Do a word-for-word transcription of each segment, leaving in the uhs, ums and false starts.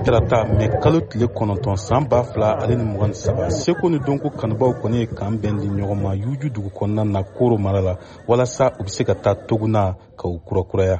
tarata mais kalo tile kɔnɔntɔn san ba fila ale ni mugan ni saba seko ni dɔnko kanubaw kɔni ye kan bɛn di ɲɔgɔn ma yuju dugu kɔnɔna na koro mara la walasa u bɛ se ka taa toguna ka u kurakuraya.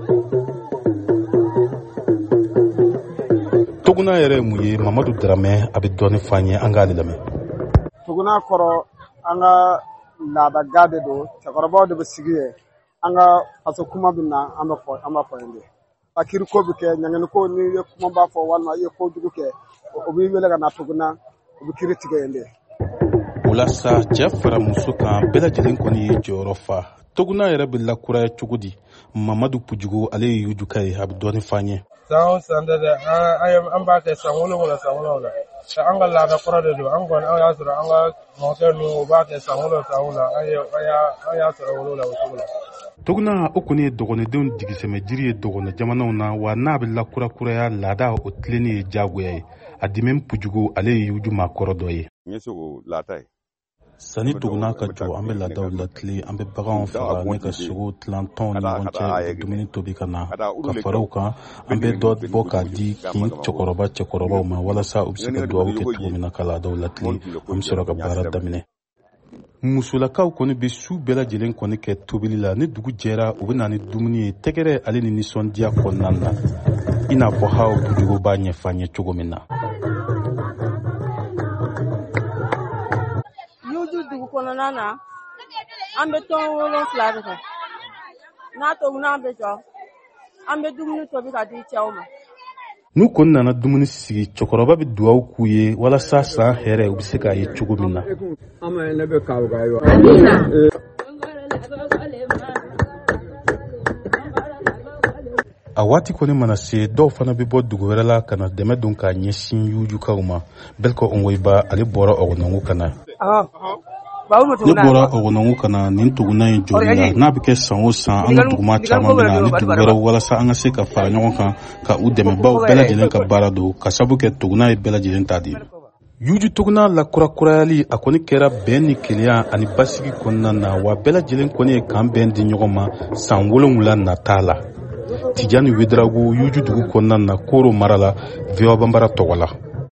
Toguna yɛrɛ ye mun ye? Mamadu Daramɛ a bɛ dɔɔni f'an ye, an k'ale lamɛn. Toguna kɔrɔ an ka laadaga de don, cɛkɔrɔbaw de bɛ sigi yen, an ka faso kuma bɛ na an bɛ fɔ an b'a fɔ yen de. Akiri ko bɛ kɛ, ɲangini ko n'i ye kuma b'a fɔ walima i ye ko jugu kɛ, o b'i wele ka na toguna, o bɛ kiri tigɛ yen de. O la sa cɛ fara muso kan bɛɛ lajɛlen kɔni ye jɔyɔrɔ fa. Toguna yɛrɛ bɛ lakuraya cogo di? Mamadu Pujugu ale ye yujuka ye, a bɛ dɔɔni f'an ye. San o san de dɛ an b'a kɛ san wolonwula san wolonwula an ka laada kɔrɔ de don, an kɔni an y'a sɔrɔ an ka mɔkɛ ninnu u b'a kɛ san wolonwula san wolonwula an y'a sɔrɔ wolo la o cogo la. Toguna o kɔni ye dɔgɔnɔdenw digisɛmɛ jiri ye dɔgɔnɔ jamanaw na, wa n'a bɛ lakurakuraya laada o tilenni ye diyagoya ye. A Dimɛn Pujugu ale ye yuju maa kɔrɔ dɔ ye. Sani toguna ka jɔ an bɛ laadaw latile, an bɛ baganw faga ne ka sogo tilan tɔnw ni ɲɔgɔn cɛ dumuni tobi ka na ka faraw kan, an bɛ dɔ bɔ k'a di kin cɛkɔrɔba cɛkɔrɔbaw ma walasa u bɛ se ka dugawu kɛ cogo min na ka laadaw latile, an bɛ sɔrɔ ka baara daminɛ. Musolakaw kɔni bɛ su bɛɛ lajɛlen kɔni kɛ tobili la, ni dugu jɛra u bɛ na ni dumuni ye tɛgɛrɛ ale ni nisɔndiya kɔnɔna na, i n'a fɔ Hawa Pujugu b'a ɲɛfɔ an ye cogo min na. Dugu kɔnɔna na an bɛ tɔn wolonwula de kɛ, n'a toguna an bɛ jɔ an bɛ dumuni tobi ka di cɛw ma. N'u kɔni nana dumuni sigi, cɛkɔrɔba bɛ dugawu k'u ye walasa san hɛrɛ u bɛ se k'a ye cogo min na. A waati kɔni mana se, dɔw fana bɛ bɔ dugu wɛrɛ la ka na dɛmɛ don k'a ɲɛsin yujukaw ma. Belko Ongoiba ale bɔra Ɔgɔnɔngu ka na. Ne bɔra Ɔgɔnɔngu ka na nin toguna in jɔli la, n'a bɛ kɛ san o san an ka duguma caman bɛ na ni dugu wɛrɛw walasa an ka se ka fara ɲɔgɔn kan ka u dɛmɛ baw bɛɛ lajɛlen ka baara don ka sabu kɛ toguna ye bɛɛ lajɛlen ta de. Yuju toguna lakurakurayali a kɔni kɛra bɛn ni kelenya ani basigi kɔnɔna na, wa bɛɛ lajɛlen kɔni ye kan bɛn di ɲɔgɔn ma san wolonwula nata la. Tijani Wederawogo yuju dugu kɔnɔna na koro mara la, V O A Banbara tɔgɔ la.